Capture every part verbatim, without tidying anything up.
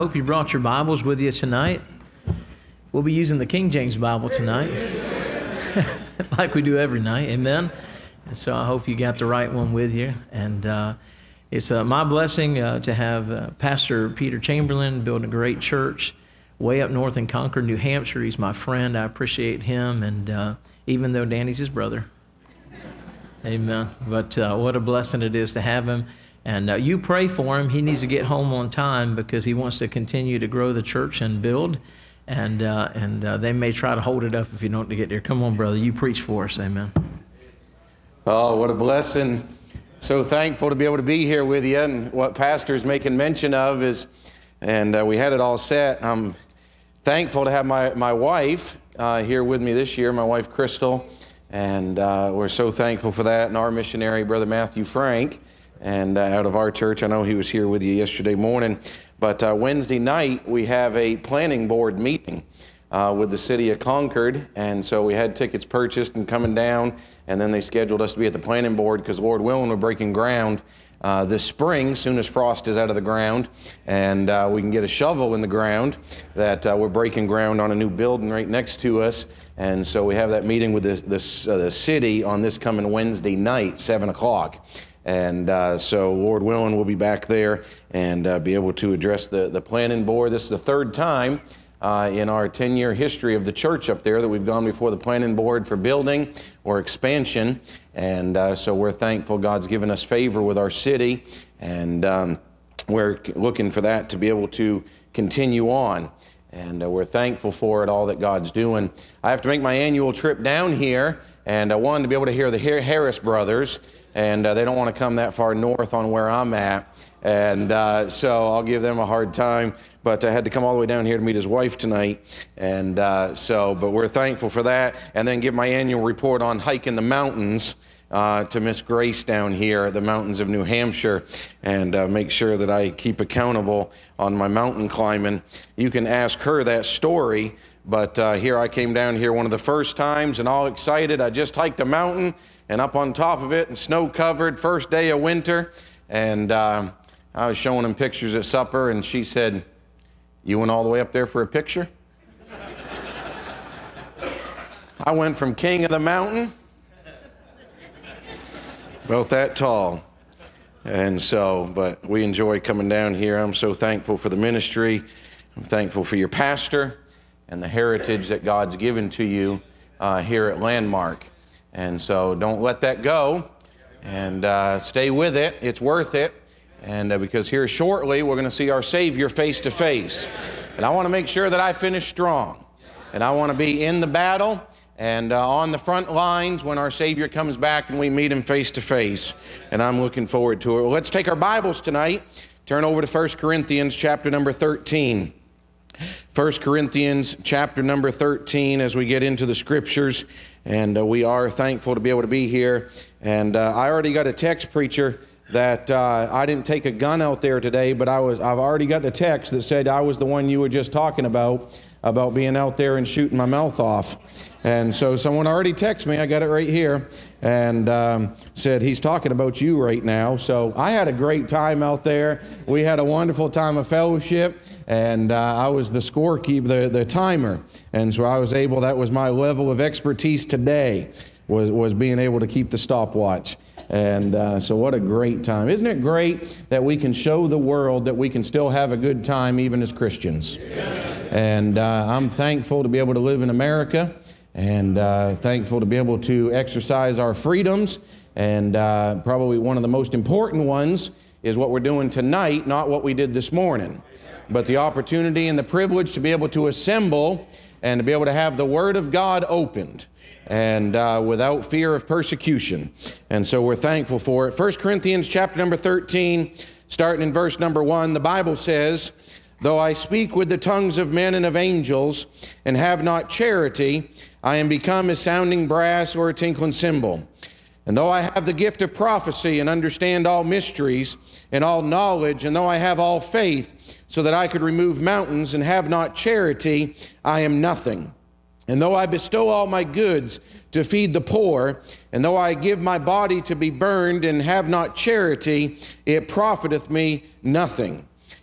Hope you brought your Bibles with you tonight. We'll be using the King James Bible tonight, like we do every night, amen? And so I hope you got the right one with you. And uh, it's uh, my blessing uh, to have uh, Pastor Peter Chamberlain building a great church way up north in Concord, New Hampshire. He's my friend. I appreciate him, and uh, even though Danny's his brother, amen. But uh, what a blessing it is to have him. And uh, you pray for him. He needs to get home on time because he wants to continue to grow the church and build. And uh, and uh, they may try to hold it up if you don't get there. Come on, brother. You preach for us. Amen. Oh, what a blessing. So thankful to be able to be here with you. And what Pastor's making mention of is, and uh, we had it all set. I'm thankful to have my, my wife uh, here with me this year, my wife Crystal. And uh, we're so thankful for that. And our missionary, Brother Matthew Frank. And uh, out of our church, I know he was here with you yesterday morning. But uh, Wednesday night, we have a planning board meeting uh, with the city of Concord. And so we had tickets purchased and coming down. And then they scheduled us to be at the planning board because, Lord willing, we're breaking ground uh, this spring, soon as frost is out of the ground. And uh, we can get a shovel in the ground that uh, we're breaking ground on a new building right next to us. And so we have that meeting with the, the, uh, the city on this coming Wednesday night, seven o'clock. And uh, so, Lord willing, we'll be back there and uh, be able to address the, the planning board. This is the third time uh, in our ten-year history of the church up there that we've gone before the planning board for building or expansion. And uh, so we're thankful God's given us favor with our city. And um, we're looking for that to be able to continue on. And uh, we're thankful for it, all that God's doing. I have to make my annual trip down here. And I wanted to be able to hear the Harris brothers. And uh, they don't want to come that far north on where I'm at. And uh, so I'll give them a hard time. But I had to come all the way down here to meet his wife tonight. And uh, so, but we're thankful for that. And then give my annual report on hiking the mountains uh, to Miss Grace down here at the mountains of New Hampshire. And uh, make sure that I keep accountable on my mountain climbing. You can ask her that story. But uh, here I came down here one of the first times and all excited. I just hiked a mountain. And up on top of it, and snow-covered, first day of winter. And uh, I was showing him pictures at supper, and she said, "You went all the way up there for a picture?" I went from king of the mountain, about that tall. And so, but we enjoy coming down here. I'm so thankful for the ministry. I'm thankful for your pastor and the heritage that God's given to you uh, here at Landmark. And so don't let that go, and uh, stay with it. It's worth it. And uh, because here shortly we're going to see our Savior face to face. And I want to make sure that I finish strong. And I want to be in the battle and uh, on the front lines when our Savior comes back and we meet Him face to face. And I'm looking forward to it. Well, let's take our Bibles tonight. Turn over to First Corinthians chapter number thirteen. First Corinthians chapter number thirteen as we get into the Scriptures. And uh, we are thankful to be able to be here. And uh, I already got a text, preacher, that uh, I didn't take a gun out there today, but I was, I've already got a text that said I was the one you were just talking about, about being out there and shooting my mouth off. And so someone already texted me, I got it right here, and um, said he's talking about you right now. So I had a great time out there. We had a wonderful time of fellowship, and uh, I was the scorekeeper, the, the timer. And so I was able, that was my level of expertise today, was, was being able to keep the stopwatch. And uh, so what a great time. Isn't it great that we can show the world that we can still have a good time even as Christians? Yes. And uh, I'm thankful to be able to live in America. And uh, thankful to be able to exercise our freedoms. And uh, probably one of the most important ones is what we're doing tonight, not what we did this morning. But the opportunity and the privilege to be able to assemble and to be able to have the Word of God opened. And uh, without fear of persecution. And so we're thankful for it. First Corinthians chapter number thirteen, starting in verse number one, the Bible says, "Though I speak with the tongues of men and of angels, and have not charity, I am become as sounding brass or a tinkling cymbal. And though I have the gift of prophecy and understand all mysteries and all knowledge, and though I have all faith, so that I could remove mountains, and have not charity, I am nothing. And though I bestow all my goods to feed the poor, and though I give my body to be burned and have not charity, it profiteth me nothing.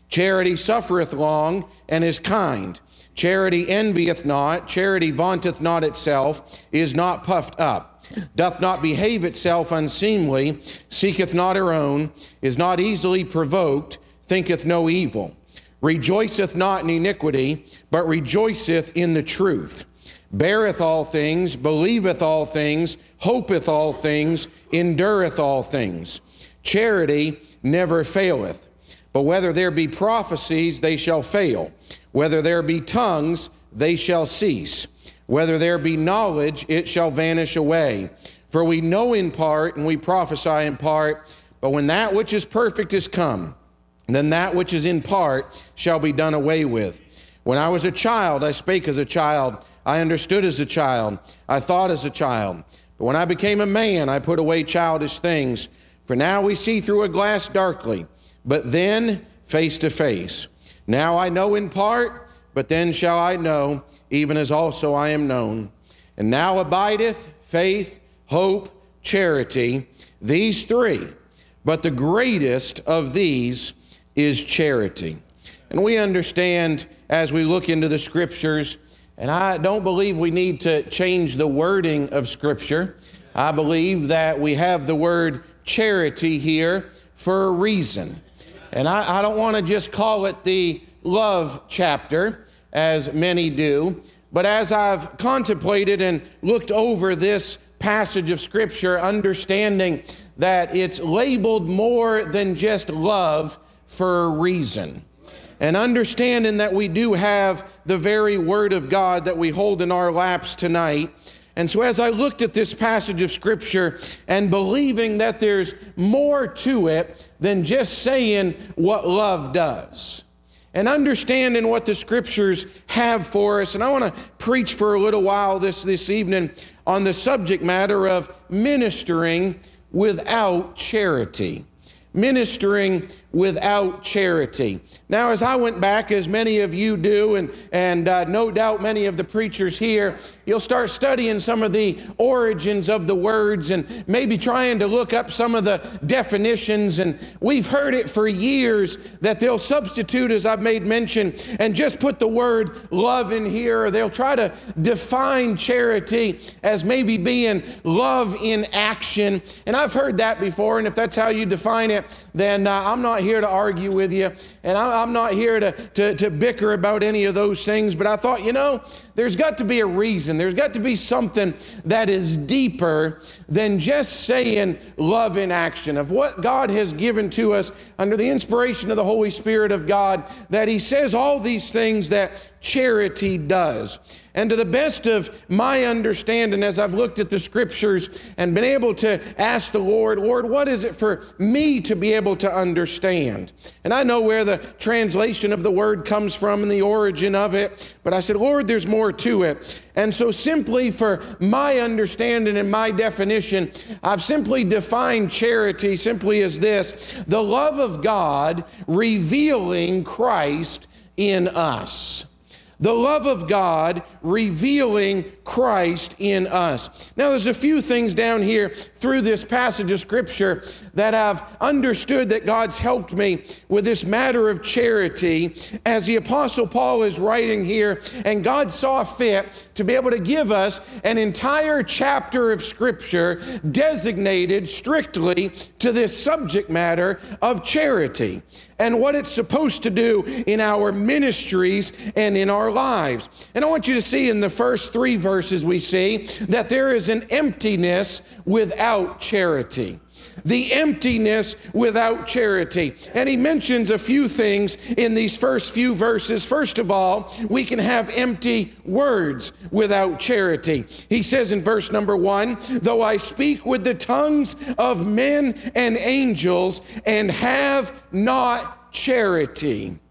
Charity suffereth long and is kind. Charity envieth not. Charity vaunteth not itself, is not puffed up, doth not behave itself unseemly, seeketh not her own, is not easily provoked, thinketh no evil, rejoiceth not in iniquity, but rejoiceth in the truth, beareth all things, believeth all things, hopeth all things, endureth all things. Charity never faileth. But whether there be prophecies, they shall fail. Whether there be tongues, they shall cease. Whether there be knowledge, it shall vanish away. For we know in part, and we prophesy in part, but when that which is perfect is come, then that which is in part shall be done away with. When I was a child, I spake as a child, I understood as a child, I thought as a child. But when I became a man, I put away childish things. For now we see through a glass darkly, but then face to face. Now I know in part, but then shall I know, even as also I am known. And now abideth faith, hope, charity, these three. But the greatest of these is charity. And we understand as we look into the Scriptures, and I don't believe we need to change the wording of Scripture. I believe that we have the word charity here for a reason. And I, I don't want to just call it the love chapter, as many do, but as I've contemplated and looked over this passage of Scripture, understanding that it's labeled more than just love for a reason. And understanding that we do have the very Word of God that we hold in our laps tonight. And so as I looked at this passage of Scripture and believing that there's more to it than just saying what love does, and understanding what the Scriptures have for us, and I want to preach for a little while this, this evening on the subject matter of ministering without charity. Ministering without charity. Now, as I went back, as many of you do, and, and uh, no doubt many of the preachers here, you'll start studying some of the origins of the words and maybe trying to look up some of the definitions. And we've heard it for years that they'll substitute, as I've made mention, and just put the word love in here, or they'll try to define charity as maybe being love in action. And I've heard that before, and if that's how you define it, then uh, I'm not here to argue with you, and I'm not here to, to, to bicker about any of those things, but I thought, you know, there's got to be a reason. There's got to be something that is deeper than just saying love in action, of what God has given to us under the inspiration of the Holy Spirit of God, that He says all these things that charity does. And to the best of my understanding, as I've looked at the Scriptures and been able to ask the Lord, Lord, what is it for me to be able to understand? And I know where the translation of the word comes from and the origin of it, but I said, Lord, there's more to it. And so simply for my understanding and my definition, I've simply defined charity simply as this: the love of God revealing Christ in us. The love of God revealing Christ in us. Now, there's a few things down here through this passage of Scripture that I've understood that God's helped me with this matter of charity as the Apostle Paul is writing here, and God saw fit to be able to give us an entire chapter of Scripture designated strictly to this subject matter of charity and what it's supposed to do in our ministries and in our lives. And I want you to see in the first three verses we see that there is an emptiness without charity. The emptiness without charity. And he mentions a few things in these first few verses. First of all, we can have empty words without charity. He says in verse number one, though I speak with the tongues of men and angels and have not charity.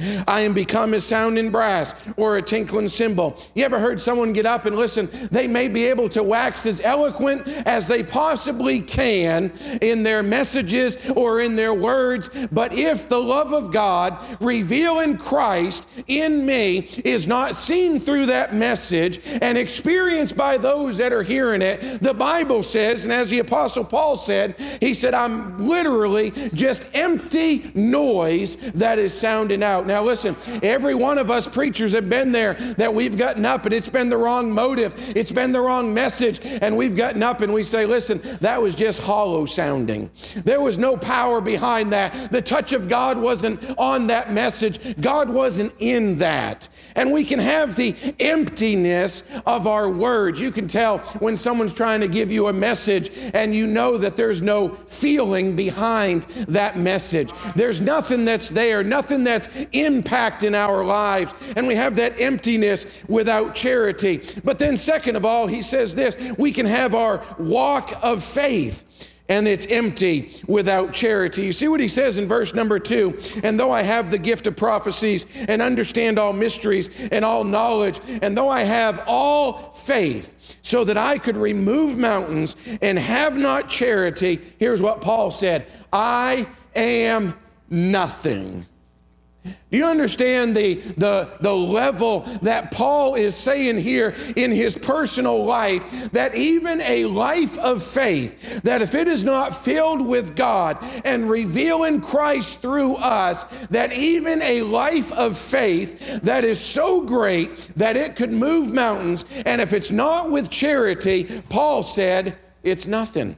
I am become as sounding brass or a tinkling cymbal. You ever heard someone get up and listen? They may be able to wax as eloquent as they possibly can in their messages or in their words, but if the love of God revealing Christ in me is not seen through that message and experienced by those that are hearing it, the Bible says, and as the Apostle Paul said, he said, I'm literally just empty noise that is sounding out. Now listen, every one of us preachers have been there, that we've gotten up and it's been the wrong motive, it's been the wrong message, and we've gotten up and we say, listen, that was just hollow sounding. There was no power behind that. The touch of God wasn't on that message. God wasn't in that. And we can have the emptiness of our words. You can tell when someone's trying to give you a message and you know that there's no feeling behind that message. There's nothing that's there, nothing that's impacting our lives. And we have that emptiness without charity. But then second of all, he says this, we can have our walk of faith, and it's empty without charity. You see what he says in verse number two, and though I have the gift of prophecies and understand all mysteries and all knowledge, and though I have all faith so that I could remove mountains and have not charity, here's what Paul said, I am nothing. Do you understand the, the, the level that Paul is saying here in his personal life, that even a life of faith, that if it is not filled with God and revealing Christ through us, that even a life of faith that is so great that it could move mountains, and if it's not with charity, Paul said, it's nothing.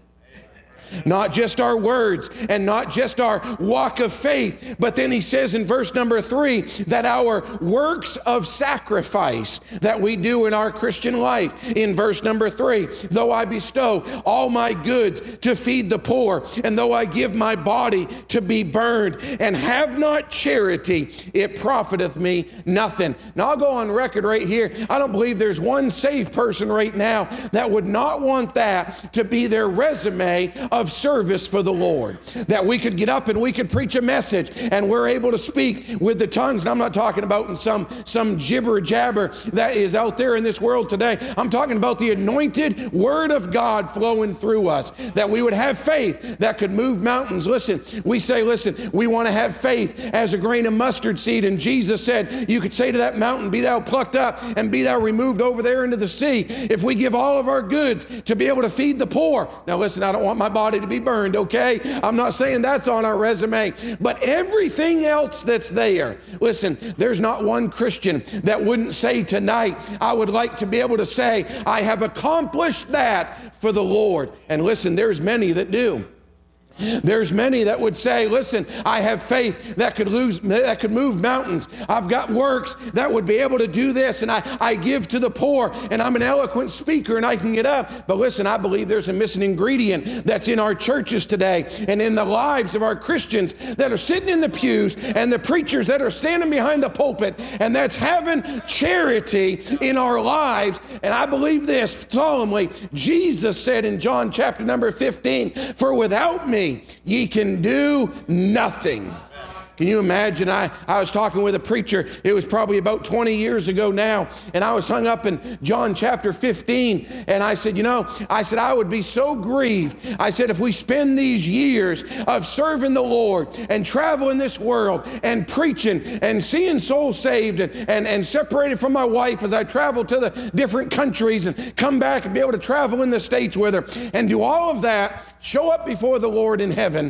Not just our words and not just our walk of faith, but then he says in verse number three that our works of sacrifice that we do in our Christian life. In verse number three, though I bestow all my goods to feed the poor, and though I give my body to be burned, and have not charity, it profiteth me nothing. Now I'll go on record right here. I don't believe there's one saved person right now that would not want that to be their resume of service for the Lord. That we could get up and we could preach a message and we're able to speak with the tongues. And I'm not talking about in some, some jibber jabber that is out there in this world today. I'm talking about the anointed word of God flowing through us. That we would have faith that could move mountains. Listen, we say, listen, we want to have faith as a grain of mustard seed. And Jesus said, you could say to that mountain, be thou plucked up and be thou removed over there into the sea. If we give all of our goods to be able to feed the poor. Now listen, I don't want my body to be burned, okay? I'm not saying that's on our resume, but everything else that's there, listen, there's not one Christian that wouldn't say tonight, I would like to be able to say, I have accomplished that for the Lord. And listen, there's many that do. There's many that would say, listen, I have faith that could lose, that could move mountains. I've got works that would be able to do this, and I, I give to the poor, and I'm an eloquent speaker, and I can get up. But listen, I believe there's a missing ingredient that's in our churches today and in the lives of our Christians that are sitting in the pews and the preachers that are standing behind the pulpit, and that's having charity in our lives. And I believe this solemnly. Jesus said in John chapter number fifteen, for without me, ye can do nothing. Can you imagine? I, I was talking with a preacher, it was probably about twenty years ago now, and I was hung up in John chapter fifteen, and I said, you know, I said, I would be so grieved. I said, if we spend these years of serving the Lord and traveling this world and preaching and seeing souls saved and, and, and separated from my wife as I travel to the different countries and come back and be able to travel in the States with her and do all of that, show up before the Lord in heaven,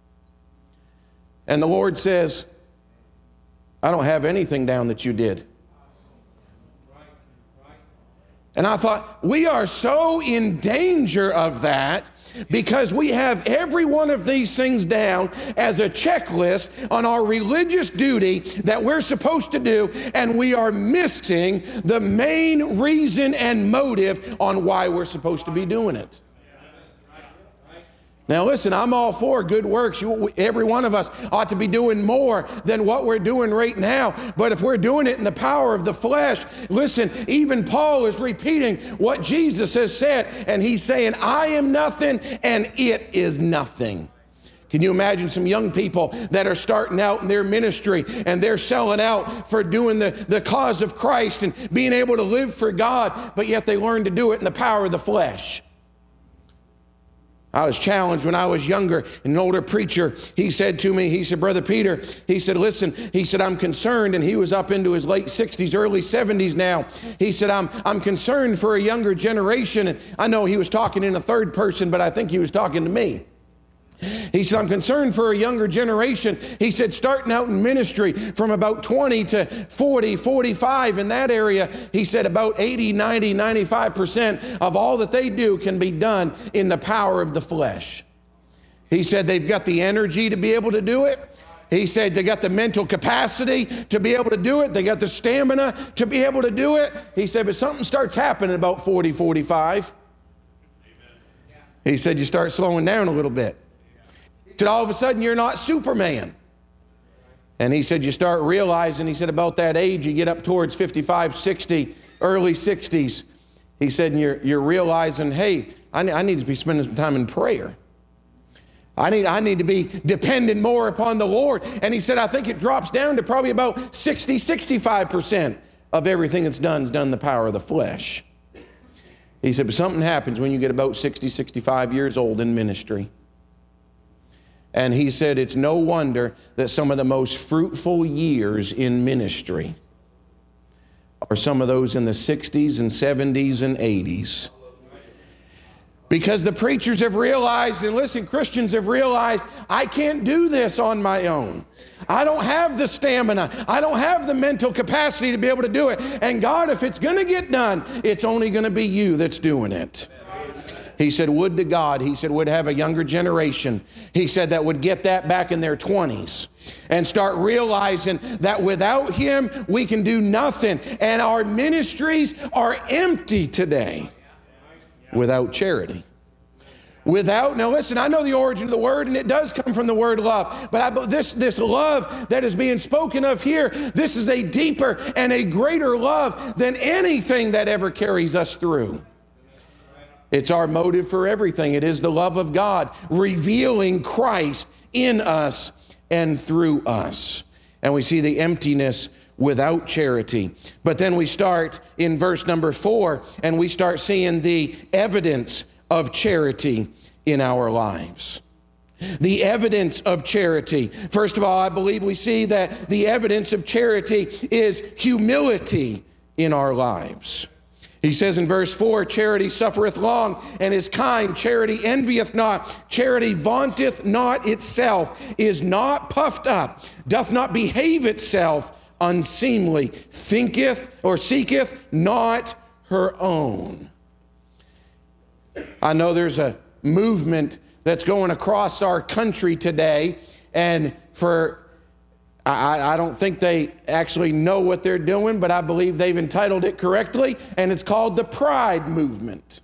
and the Lord says, I don't have anything down that you did. And I thought, we are so in danger of that because we have every one of these things down as a checklist on our religious duty that we're supposed to do, and we are missing the main reason and motive on why we're supposed to be doing it. Now listen, I'm all for good works. You, every one of us ought to be doing more than what we're doing right now. But if we're doing it in the power of the flesh, listen, even Paul is repeating what Jesus has said, and he's saying, I am nothing and it is nothing. Can you imagine some young people that are starting out in their ministry and they're selling out for doing the, the cause of Christ and being able to live for God, but yet they learn to do it in the power of the flesh? I was challenged when I was younger. An older preacher, he said to me, he said, Brother Peter, he said, listen, he said, I'm concerned, and he was up into his late sixties, early seventies now. He said, I'm, I'm concerned for a younger generation. And I know he was talking in a third person, but I think he was talking to me. He said, I'm concerned for a younger generation. He said, starting out in ministry from about twenty to forty, forty-five in that area, he said about eighty, ninety, ninety-five percent of all that they do can be done in the power of the flesh. He said they've got the energy to be able to do it. He said they got the mental capacity to be able to do it. They got the stamina to be able to do it. He said, but something starts happening about forty, forty-five. He said you start slowing down a little bit. He said, all of a sudden, you're not Superman. And he said, you start realizing, he said, about that age, you get up towards fifty-five, sixty, early sixties. He said, and you're, you're realizing, hey, I, I need to be spending some time in prayer. I need, I need to be dependent more upon the Lord. And he said, I think it drops down to probably about sixty, sixty-five percent of everything that's done is done in the power of the flesh. He said, but something happens when you get about sixty, sixty-five years old in ministry. And he said, it's no wonder that some of the most fruitful years in ministry are some of those in the sixties and seventies and eighties. Because the preachers have realized, and listen, Christians have realized, I can't do this on my own. I don't have the stamina. I don't have the mental capacity to be able to do it. And God, if it's going to get done, it's only going to be you that's doing it. He said, would to God, he said, would have a younger generation. He said that would get that back in their twenties and start realizing that without him, we can do nothing. And our ministries are empty today without charity. Without, now listen, I know the origin of the word, and it does come from the word love. But I, this, this love that is being spoken of here, this is a deeper and a greater love than anything that ever carries us through. It's our motive for everything. It is the love of God revealing Christ in us and through us. And we see the emptiness without charity. But then we start in verse number four, and we start seeing the evidence of charity in our lives. The evidence of charity. First of all, I believe we see that the evidence of charity is humility in our lives. He says in verse four, charity suffereth long and is kind. Charity envieth not. Charity vaunteth not itself, is not puffed up, doth not behave itself unseemly, thinketh or seeketh not her own. I know there's a movement that's going across our country today, and for I, I don't think they actually know what they're doing, but I believe they've entitled it correctly, and it's called the Pride Movement.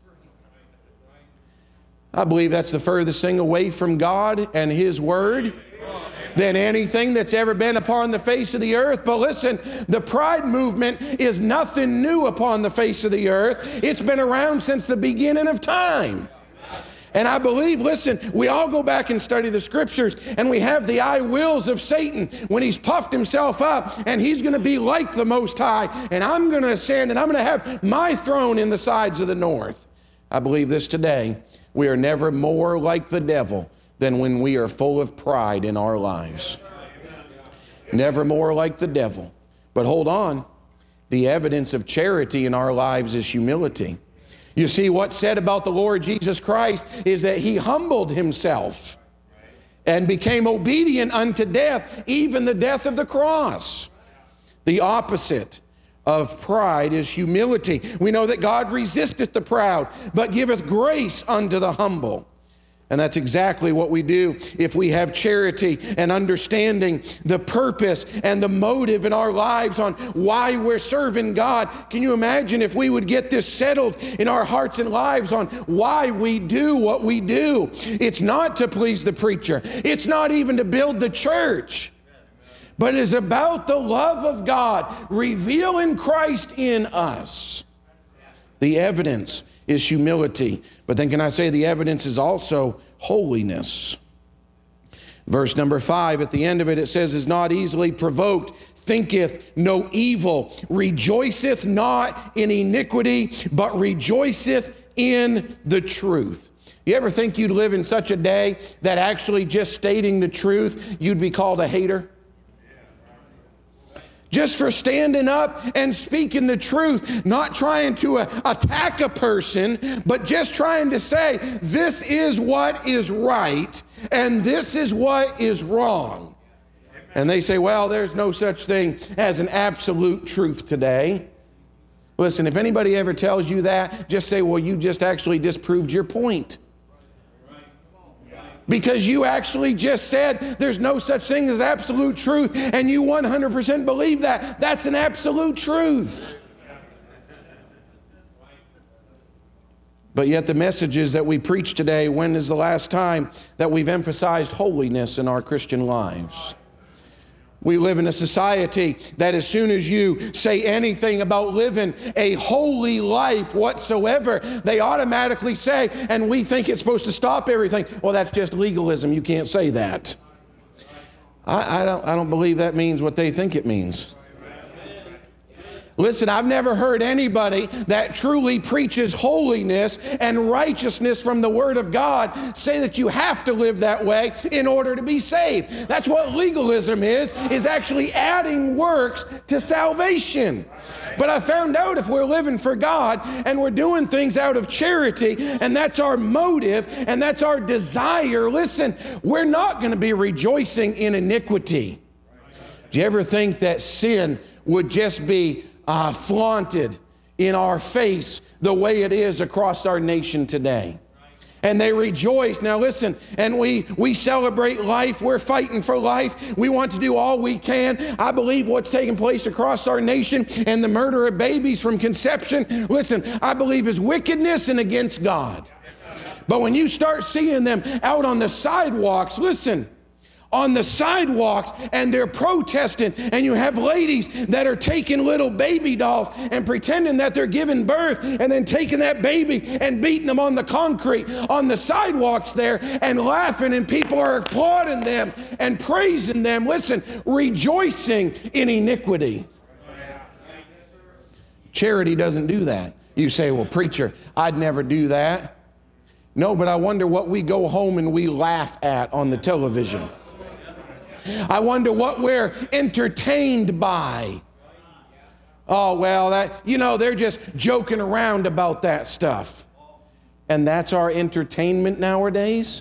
I believe that's the furthest thing away from God and His Word than anything that's ever been upon the face of the earth. But listen, the Pride Movement is nothing new upon the face of the earth. It's been around since the beginning of time. And I believe, listen, we all go back and study the scriptures, and we have the I wills of Satan when he's puffed himself up, and he's going to be like the Most High, and I'm going to ascend, and I'm going to have my throne in the sides of the north. I believe this today. We are never more like the devil than when we are full of pride in our lives. Never more like the devil. But hold on. The evidence of charity in our lives is humility. You see, what's said about the Lord Jesus Christ is that He humbled Himself and became obedient unto death, even the death of the cross. The opposite of pride is humility. We know that God resisteth the proud, but giveth grace unto the humble. And that's exactly what we do if we have charity and understanding the purpose and the motive in our lives on why we're serving God. Can you imagine if we would get this settled in our hearts and lives on why we do what we do? It's not to please the preacher. It's not even to build the church. But it is about the love of God revealing Christ in us. The evidence is humility. But then can I say the evidence is also holiness. Verse number five, at the end of it, it says, is not easily provoked, thinketh no evil, rejoiceth not in iniquity, but rejoiceth in the truth. You ever think you'd live in such a day that actually just stating the truth, you'd be called a hater? Just for standing up and speaking the truth, not trying to uh, attack a person, but just trying to say, this is what is right and this is what is wrong. And they say, well, there's no such thing as an absolute truth today. Listen, if anybody ever tells you that, just say, well, you just actually disproved your point. Because you actually just said there's no such thing as absolute truth, and you one hundred percent believe that. That's an absolute truth. But yet the messages that we preach today, when is the last time that we've emphasized holiness in our Christian lives? We live in a society that as soon as you say anything about living a holy life whatsoever, they automatically say, and we think it's supposed to stop everything. Well, that's just legalism. You can't say that. I, I don't, I don't believe that means what they think it means. Listen, I've never heard anybody that truly preaches holiness and righteousness from the Word of God say that you have to live that way in order to be saved. That's what legalism is, is actually adding works to salvation. But I found out if we're living for God and we're doing things out of charity, and that's our motive and that's our desire, listen, we're not going to be rejoicing in iniquity. Do you ever think that sin would just be Uh, flaunted in our face the way it is across our nation today? And they rejoice. Now listen, and we, we celebrate life. We're fighting for life. We want to do all we can. I believe what's taking place across our nation and the murder of babies from conception, listen, I believe is wickedness and against God. But when you start seeing them out on the sidewalks, listen, on the sidewalks, and they're protesting, and you have ladies that are taking little baby dolls and pretending that they're giving birth, and then taking that baby and beating them on the concrete on the sidewalks there and laughing, and people are applauding them and praising them. Listen, rejoicing in iniquity. Charity doesn't do that. You say, well, preacher, I'd never do that. No, but I wonder what we go home and we laugh at on the television. I wonder what we're entertained by. Oh, well, that, you know, they're just joking around about that stuff. And that's our entertainment nowadays?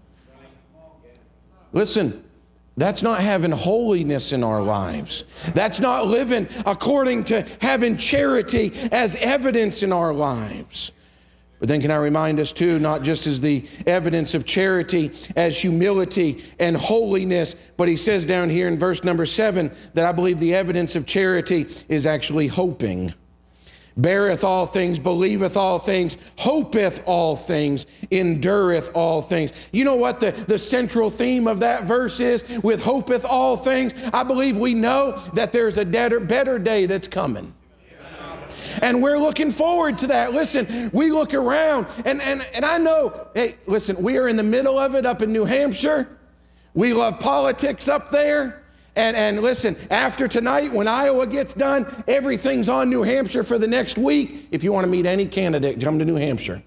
Listen, that's not having holiness in our lives. That's not living according to having charity as evidence in our lives. But then can I remind us too, not just as the evidence of charity, as humility and holiness, but he says down here in verse number seven that I believe the evidence of charity is actually hoping. Beareth all things, believeth all things, hopeth all things, endureth all things. You know what the, the central theme of that verse is with hopeth all things? I believe we know that there's a better, better day that's coming. And we're looking forward to that. Listen, we look around, and, and, and I know, hey, listen, we are in the middle of it up in New Hampshire. We love politics up there. And, and listen, after tonight, when Iowa gets done, everything's on New Hampshire for the next week. If you want to meet any candidate, come to New Hampshire.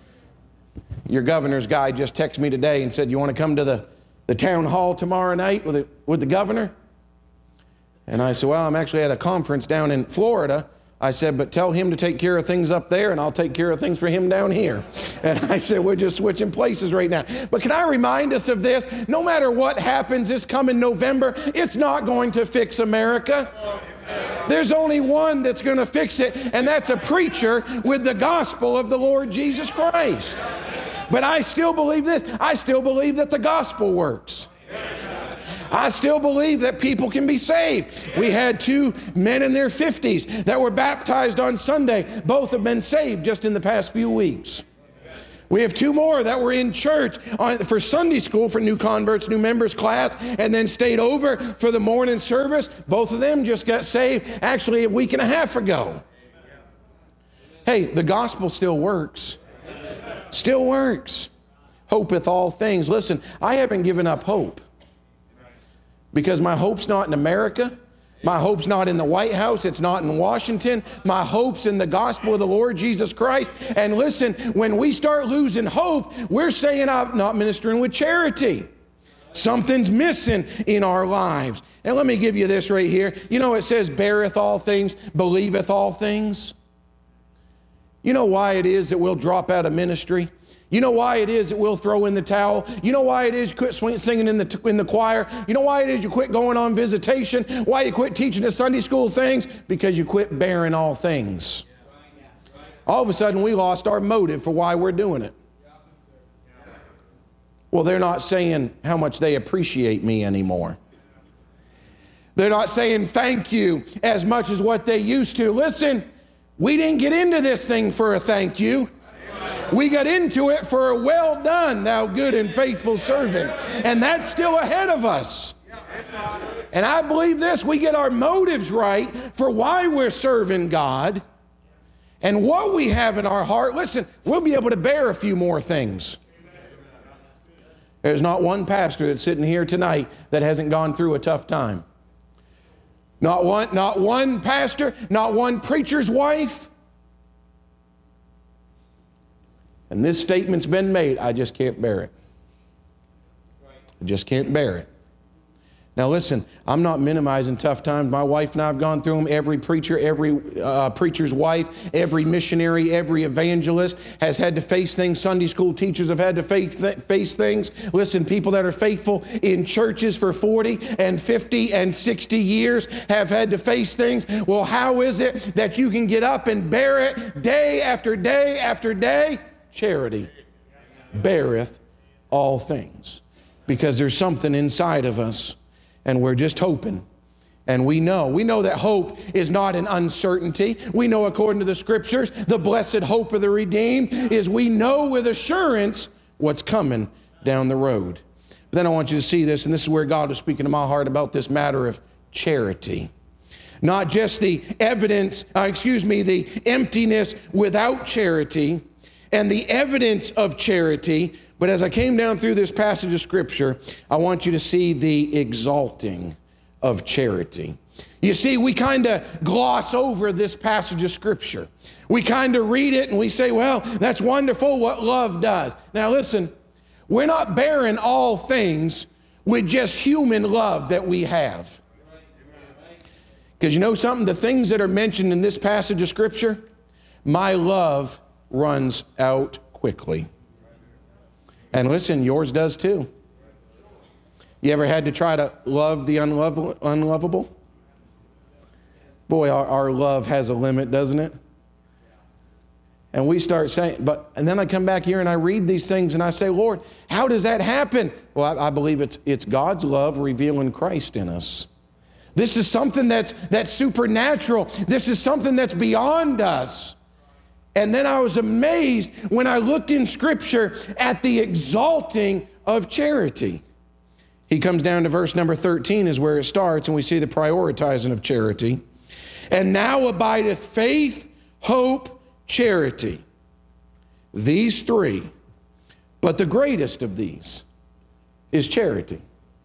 Your governor's guy just texted me today and said, you want to come to the, the town hall tomorrow night with the, with the governor? And I said, well, I'm actually at a conference down in Florida. I said, but tell him to take care of things up there, and I'll take care of things for him down here. And I said, we're just switching places right now. But can I remind us of this? No matter what happens this coming November, it's not going to fix America. There's only one that's going to fix it, and that's a preacher with the gospel of the Lord Jesus Christ. But I still believe this. I still believe that the gospel works. I still believe that people can be saved. We had two men in their fifties that were baptized on Sunday. Both have been saved just in the past few weeks. We have two more that were in church on, for Sunday school for new converts, new members class, and then stayed over for the morning service. Both of them just got saved actually a week and a half ago. Hey, the gospel still works. Still works. Hopeth all things. Listen, I haven't given up hope. Because my hope's not in America. My hope's not in the White House. It's not in Washington. My hope's in the gospel of the Lord Jesus Christ. And listen, when we start losing hope, we're saying I'm not ministering with charity. Something's missing in our lives. And let me give you this right here. You know, it says, beareth all things, believeth all things. You know why it is that we'll drop out of ministry? You know why it is that we'll throw in the towel? You know why it is you quit singing in the, in the choir? You know why it is you quit going on visitation? Why you quit teaching the Sunday school things? Because you quit bearing all things. All of a sudden we lost our motive for why we're doing it. Well, they're not saying how much they appreciate me anymore. They're not saying thank you as much as what they used to. Listen, we didn't get into this thing for a thank you. We got into it for a well done, thou good and faithful servant. And that's still ahead of us. And I believe this, we get our motives right for why we're serving God and what we have in our heart. Listen, we'll be able to bear a few more things. There's not one pastor that's sitting here tonight that hasn't gone through a tough time. Not one, not one pastor, not one preacher's wife. And this statement's been made, I just can't bear it. I just can't bear it. Now listen, I'm not minimizing tough times. My wife and I have gone through them. Every preacher, every uh, preacher's wife, every missionary, every evangelist has had to face things. Sunday school teachers have had to face, th face things. Listen, people that are faithful in churches for forty and fifty and sixty years have had to face things. Well, how is it that you can get up and bear it day after day after day? Charity beareth all things. Because there's something inside of us, and we're just hoping. And we know, we know that hope is not an uncertainty. We know, according to the scriptures, the blessed hope of the redeemed is we know with assurance what's coming down the road. But then I want you to see this, and this is where God is speaking to my heart about this matter of charity. Not just the evidence, uh, excuse me, the emptiness without charity, and the evidence of charity, but as I came down through this passage of Scripture, I want you to see the exalting of charity. You see, we kind of gloss over this passage of Scripture. We kind of read it and we say, well, that's wonderful what love does. Now listen, we're not bearing all things with just human love that we have. Because you know something? The things that are mentioned in this passage of Scripture, my love runs out quickly. And listen, yours does too. You ever had to try to love the unlovable? unlovable? Boy, our, our love has a limit, doesn't it? And we start saying, but, and then I come back here and I read these things and I say, Lord, how does that happen? Well, I, I believe it's, it's God's love revealing Christ in us. This is something that's, that's supernatural. This is something that's beyond us. And then I was amazed when I looked in Scripture at the exalting of charity. He comes down to verse number thirteen is where it starts, and we see the prioritizing of charity. And now abideth faith, hope, charity. These three. But the greatest of these is charity.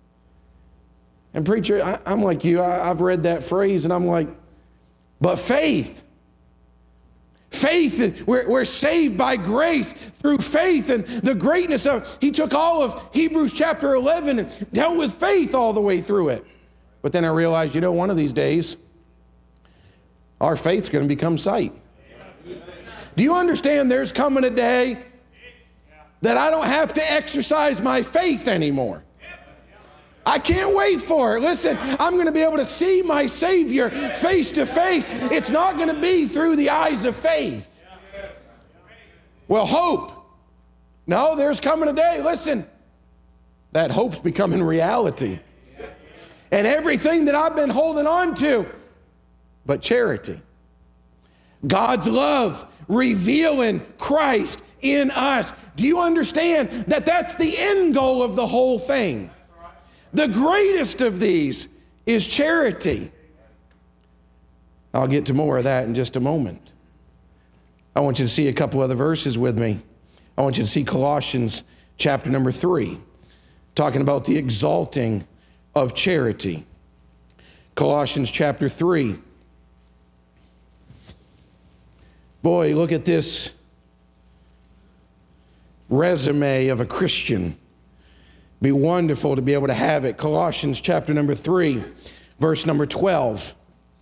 And preacher, I, I'm like you. I, I've read that phrase and I'm like, but faith. Faith, we're, we're saved by grace through faith, and the greatness of, he took all of Hebrews chapter eleven and dealt with faith all the way through it. But then I realized, you know, one of these days, our faith's going to become sight. Do you understand there's coming a day that I don't have to exercise my faith anymore? I can't wait for it. Listen, I'm going to be able to see my Savior face to face. It's not going to be through the eyes of faith. Well, hope. No, there's coming a day. Listen, that hope's becoming reality. And everything that I've been holding on to, but charity. God's love revealing Christ in us. Do you understand that that's the end goal of the whole thing? The greatest of these is charity. I'll get to more of that in just a moment. I want you to see a couple other verses with me. I want you to see Colossians chapter number three, talking about the exalting of charity. Colossians chapter three. Boy, look at this resume of a Christian. Be wonderful to be able to have it. Colossians chapter number three, verse number twelve.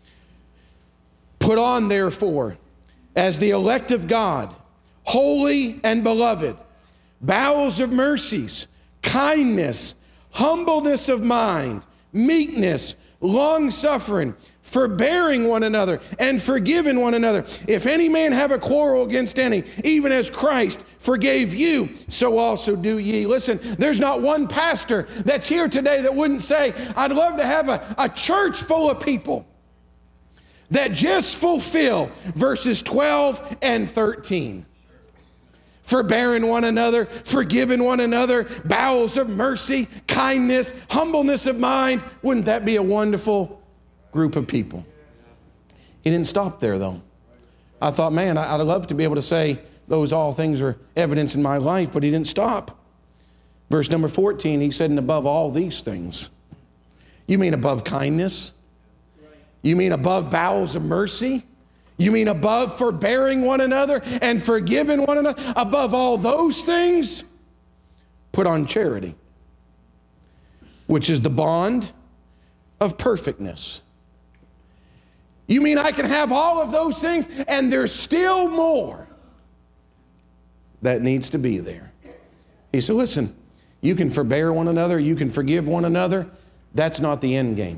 Put on, therefore, as the elect of God, holy and beloved, bowels of mercies, kindness, humbleness of mind, meekness, long-suffering, forbearing one another, and forgiving one another. If any man have a quarrel against any, even as Christ forgave you, so also do ye. Listen, there's not one pastor that's here today that wouldn't say, I'd love to have a, a church full of people that just fulfill verses twelve and thirteen. Forbearing one another, forgiving one another, bowels of mercy, kindness, humbleness of mind. Wouldn't that be a wonderful group of people? He didn't stop there, though. I thought, man, I'd love to be able to say those all things are evidence in my life, but he didn't stop. Verse number fourteen, he said, and above all these things. You mean above kindness? You mean above bowels of mercy? You mean above forbearing one another and forgiving one another? Above all those things, put on charity, which is the bond of perfectness. You mean I can have all of those things and there's still more that needs to be there? He said, listen, you can forbear one another, you can forgive one another. That's not the end game.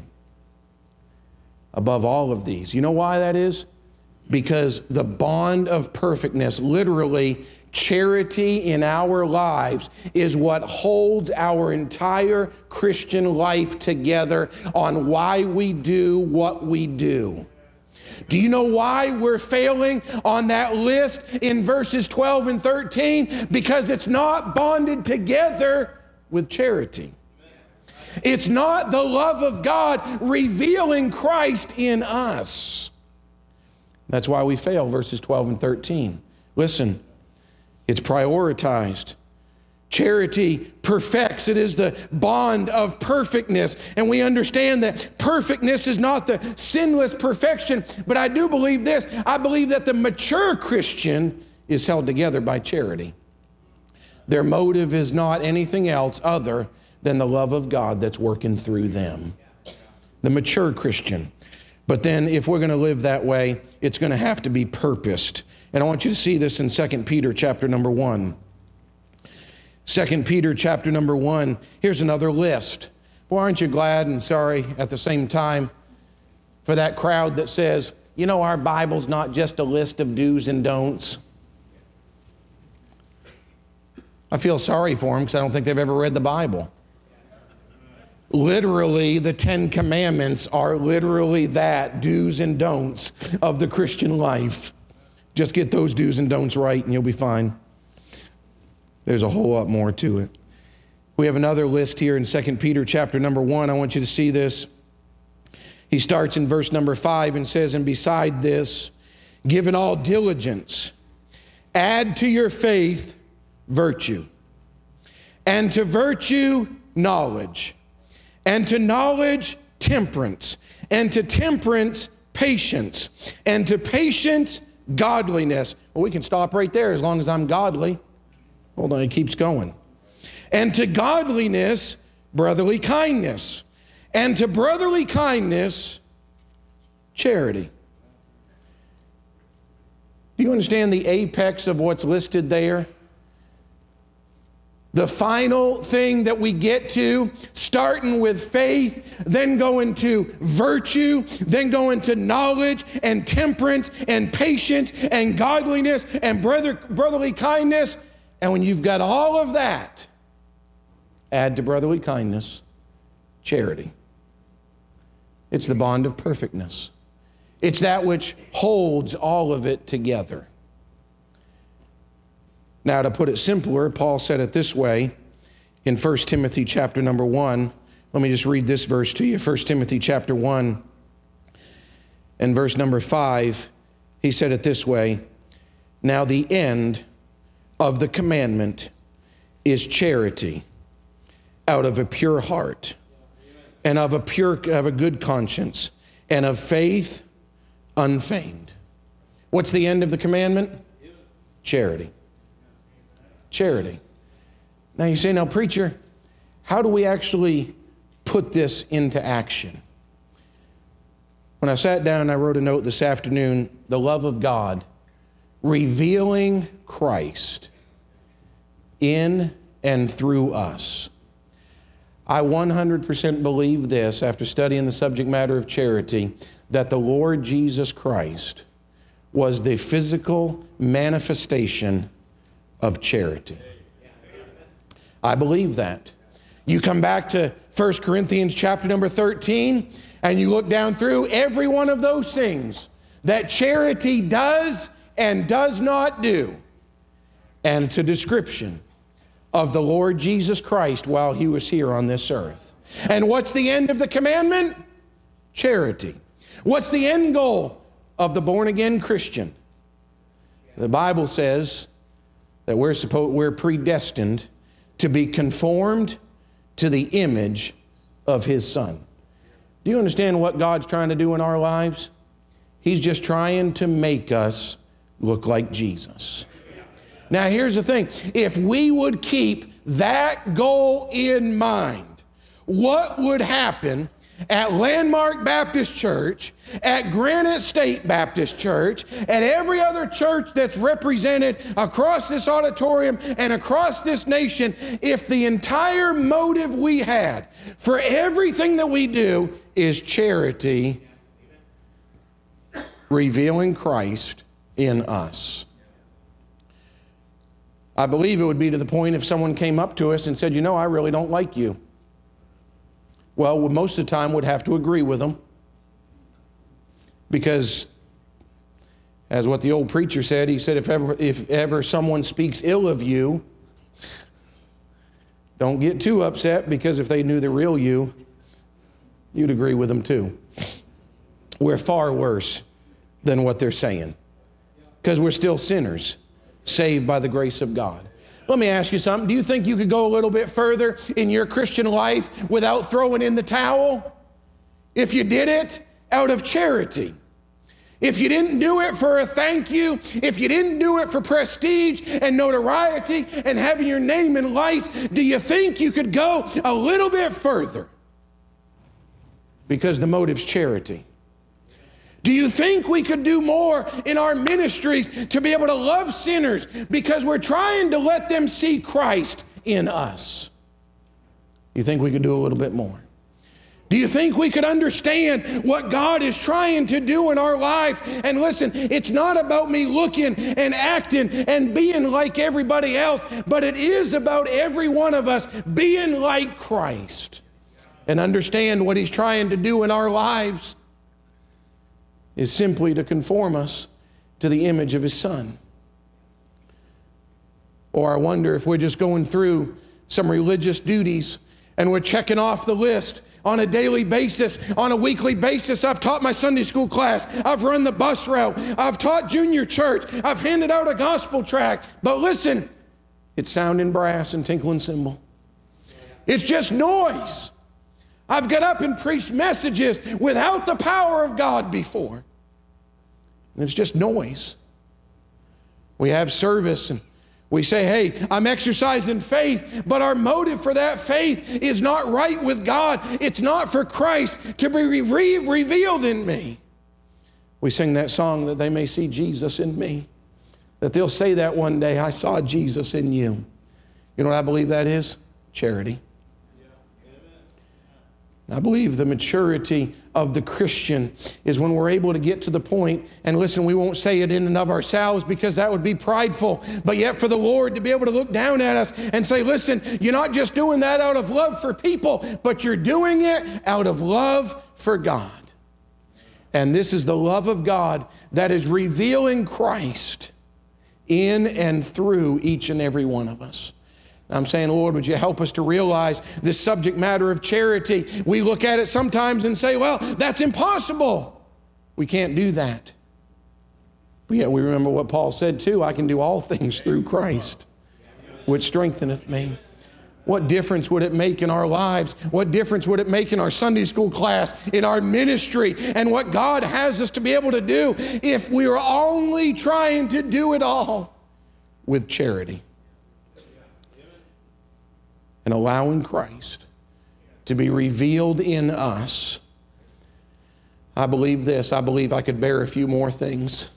Above all of these. You know why that is? Because the bond of perfectness, literally charity in our lives, is what holds our entire Christian life together on why we do what we do. Do you know why we're failing on that list in verses twelve and thirteen? Because it's not bonded together with charity. It's not the love of God revealing Christ in us. That's why we fail, verses twelve and thirteen. Listen, it's prioritized. Charity perfects. It is the bond of perfectness. And we understand that perfectness is not the sinless perfection, but I do believe this. I believe that the mature Christian is held together by charity. Their motive is not anything else other than the love of God that's working through them. The mature Christian. But then if we're going to live that way, it's going to have to be purposed. And I want you to see this in Second Peter chapter number one. Second Peter chapter number one. Here's another list. Well, aren't you glad and sorry at the same time for that crowd that says, you know, our Bible's not just a list of do's and don'ts. I feel sorry for them because I don't think they've ever read the Bible. Literally, the Ten Commandments are literally that, do's and don'ts of the Christian life. Just get those do's and don'ts right and you'll be fine. There's a whole lot more to it. We have another list here in Second Peter chapter number one. I want you to see this. He starts in verse number five and says, and beside this, given all diligence, add to your faith virtue, and to virtue knowledge, and to knowledge temperance, and to temperance patience, and to patience godliness. Well, we can stop right there as long as I'm godly. Hold on, it keeps going. And to godliness, brotherly kindness, and to brotherly kindness, charity. Do you understand the apex of what's listed there? The final thing that we get to, starting with faith, then going to virtue, then going to knowledge and temperance and patience and godliness and brother, brotherly kindness. And when you've got all of that, add to brotherly kindness, charity. It's the bond of perfectness. It's that which holds all of it together. Now, to put it simpler, Paul said it this way in First Timothy chapter number one. Let me just read this verse to you. First Timothy chapter one and verse number five. He said it this way. Now the end of the commandment is charity out of a pure heart and of a pure, of a good conscience, and of faith unfeigned. What's the end of the commandment? Charity. Charity. Now you say, now preacher, how do we actually put this into action? When I sat down and I wrote a note this afternoon, the love of God, revealing Christ in and through us. I one hundred percent believe this after studying the subject matter of charity, that the Lord Jesus Christ was the physical manifestation of charity. I believe that. You come back to First Corinthians chapter number thirteen, and you look down through every one of those things that charity does and does not do. And it's a description of the Lord Jesus Christ while he was here on this earth. And what's the end of the commandment? Charity. What's the end goal of the born-again Christian? The Bible says that we're supposed, we're predestined to be conformed to the image of his Son. Do you understand what God's trying to do in our lives? He's just trying to make us look like Jesus. Now here's the thing. If we would keep that goal in mind, what would happen at Landmark Baptist Church, at Granite State Baptist Church, at every other church that's represented across this auditorium and across this nation, if the entire motive we had for everything that we do is charity, revealing Christ in us? I believe it would be to the point if someone came up to us and said, you know, I really don't like you. Well, we most of the time would have to agree with them, because as what the old preacher said, he said, if ever, if ever someone speaks ill of you, don't get too upset, because if they knew the real you, you'd agree with them too. We're far worse than what they're saying, because we're still sinners saved by the grace of God. Let me ask you something. Do you think you could go a little bit further in your Christian life without throwing in the towel? If you did it out of charity. If you didn't do it for a thank you, if you didn't do it for prestige and notoriety and having your name in lights, do you think you could go a little bit further? Because the motive's charity. Do you think we could do more in our ministries to be able to love sinners because we're trying to let them see Christ in us? You think we could do a little bit more? Do you think we could understand what God is trying to do in our life? And listen, it's not about me looking and acting and being like everybody else, but it is about every one of us being like Christ and understand what he's trying to do in our lives is simply to conform us to the image of his Son. Or I wonder if we're just going through some religious duties and we're checking off the list on a daily basis, on a weekly basis. I've taught my Sunday school class. I've run the bus route. I've taught junior church. I've handed out a gospel tract. But listen, it's sounding brass and tinkling cymbal. It's just noise. I've got up and preached messages without the power of God before. And it's just noise. We have service and we say, hey, I'm exercising faith, but our motive for that faith is not right with God. It's not for Christ to be re revealed in me. We sing that song, that they may see Jesus in me. That they'll say that one day, I saw Jesus in you. You know what I believe that is? Charity. I believe the maturity of the Christian is when we're able to get to the point, and listen, we won't say it in and of ourselves because that would be prideful, but yet for the Lord to be able to look down at us and say, listen, you're not just doing that out of love for people, but you're doing it out of love for God. And this is the love of God that is revealing Christ in and through each and every one of us. I'm saying, Lord, would you help us to realize this subject matter of charity? We look at it sometimes and say, well, that's impossible. We can't do that. But yet we remember what Paul said too, I can do all things through Christ, which strengtheneth me. What difference would it make in our lives? What difference would it make in our Sunday school class, in our ministry, and what God has us to be able to do if we are only trying to do it all with charity and allowing Christ to be revealed in us? I believe this. I believe I could bear a few more things.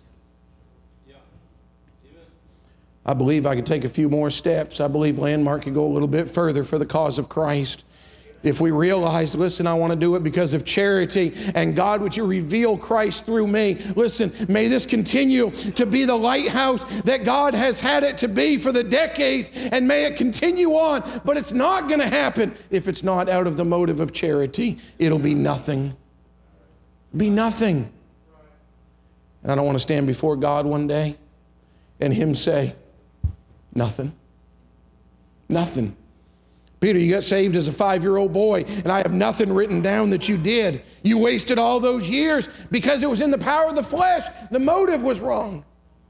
I believe I could take a few more steps. I believe Landmark could go a little bit further for the cause of Christ. If we realized, listen, I want to do it because of charity, and God, would you reveal Christ through me? Listen, may this continue to be the lighthouse that God has had it to be for the decades, and may it continue on. But it's not going to happen if it's not out of the motive of charity. It'll be nothing. Be nothing. And I don't want to stand before God one day and Him say, nothing. Nothing. Peter, you got saved as a five-year-old boy, and I have nothing written down that you did. You wasted all those years because it was in the power of the flesh. The motive was wrong.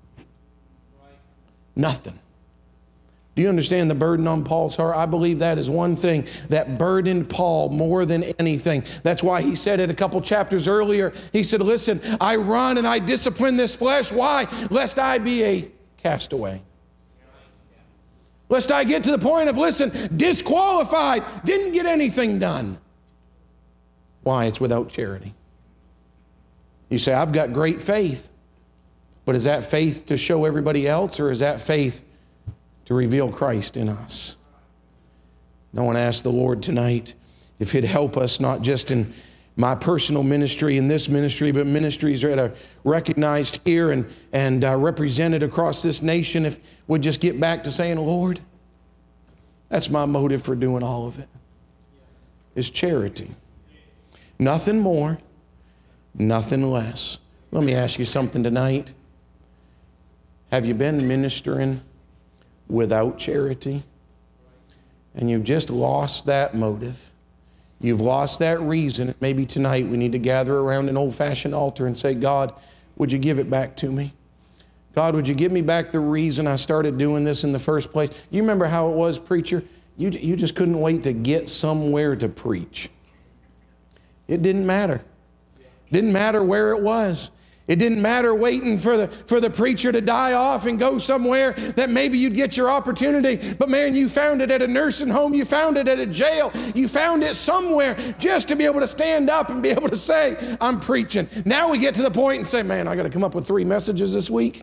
Nothing. Do you understand the burden on Paul's heart? I believe that is one thing that burdened Paul more than anything. That's why he said it a couple chapters earlier. He said, listen, I run and I discipline this flesh. Why? Lest I be a castaway. Lest I get to the point of, listen, disqualified, didn't get anything done. Why? It's without charity. You say, I've got great faith. But is that faith to show everybody else, or is that faith to reveal Christ in us? And I want to ask the Lord tonight if He'd help us, not just in my personal ministry, in this ministry, but ministries that are recognized here and, and uh, represented across this nation, if we'd just get back to saying, Lord, that's my motive for doing all of it, is charity. Nothing more, nothing less. Let me ask you something tonight. Have you been ministering without charity? And you've just lost that motive. You've lost that reason. Maybe tonight we need to gather around an old-fashioned altar and say, God, would you give it back to me? God, would you give me back the reason I started doing this in the first place? You remember how it was, preacher? You, you just couldn't wait to get somewhere to preach. It didn't matter. It didn't matter where it was. It didn't matter waiting for the, for the preacher to die off and go somewhere that maybe you'd get your opportunity. But man, you found it at a nursing home. You found it at a jail. You found it somewhere just to be able to stand up and be able to say, I'm preaching. Now we get to the point and say, man, I got to come up with three messages this week.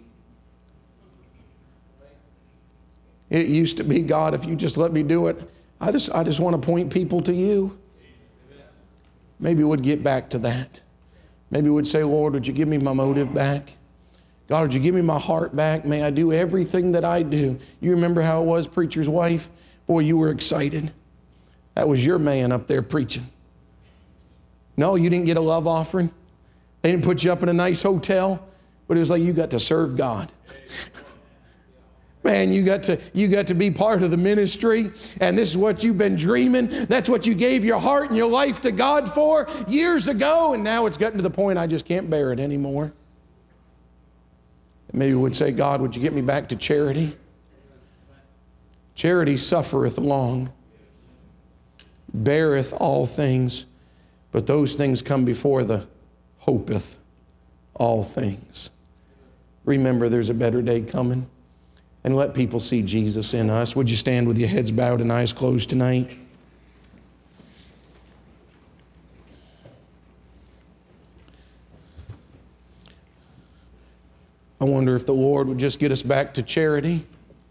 It used to be, God, if you just let me do it, I just, I just want to point people to you. Maybe we'd get back to that. Maybe we'd say, Lord, would you give me my motive back? God, would you give me my heart back? May I do everything that I do? You remember how it was, preacher's wife? Boy, you were excited. That was your man up there preaching. No, you didn't get a love offering. They didn't put you up in a nice hotel, but it was like you got to serve God. Man, you got to you got to be part of the ministry, and this is what you've been dreaming. That's what you gave your heart and your life to God for years ago, and now it's gotten to the point I just can't bear it anymore. Maybe we would say, God, would you get me back to charity? Charity suffereth long, beareth all things, but those things come before the hopeth all things. Remember, there's a better day coming. And let people see Jesus in us. Would you stand with your heads bowed and eyes closed tonight? I wonder if the Lord would just get us back to charity.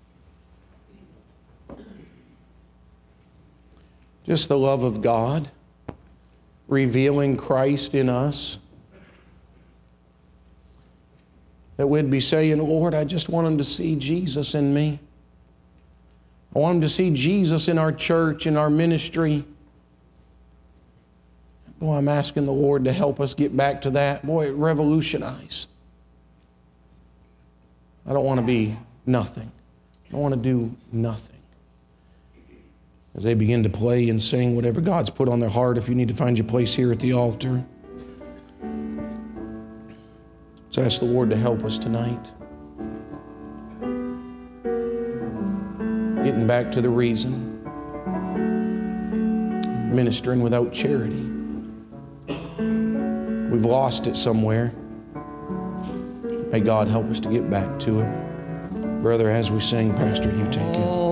Just the love of God, revealing Christ in us. That we'd be saying, Lord, I just want them to see Jesus in me. I want them to see Jesus in our church, in our ministry. Boy, I'm asking the Lord to help us get back to that. Boy, revolutionize. I don't want to be nothing. I don't want to do nothing. As they begin to play and sing whatever God's put on their heart, if you need to find your place here at the altar. So ask the Lord to help us tonight. Getting back to the reason. ministering without charity. We've lost it somewhere. May God help us to get back to it. Brother, as we sing, Pastor, you take it.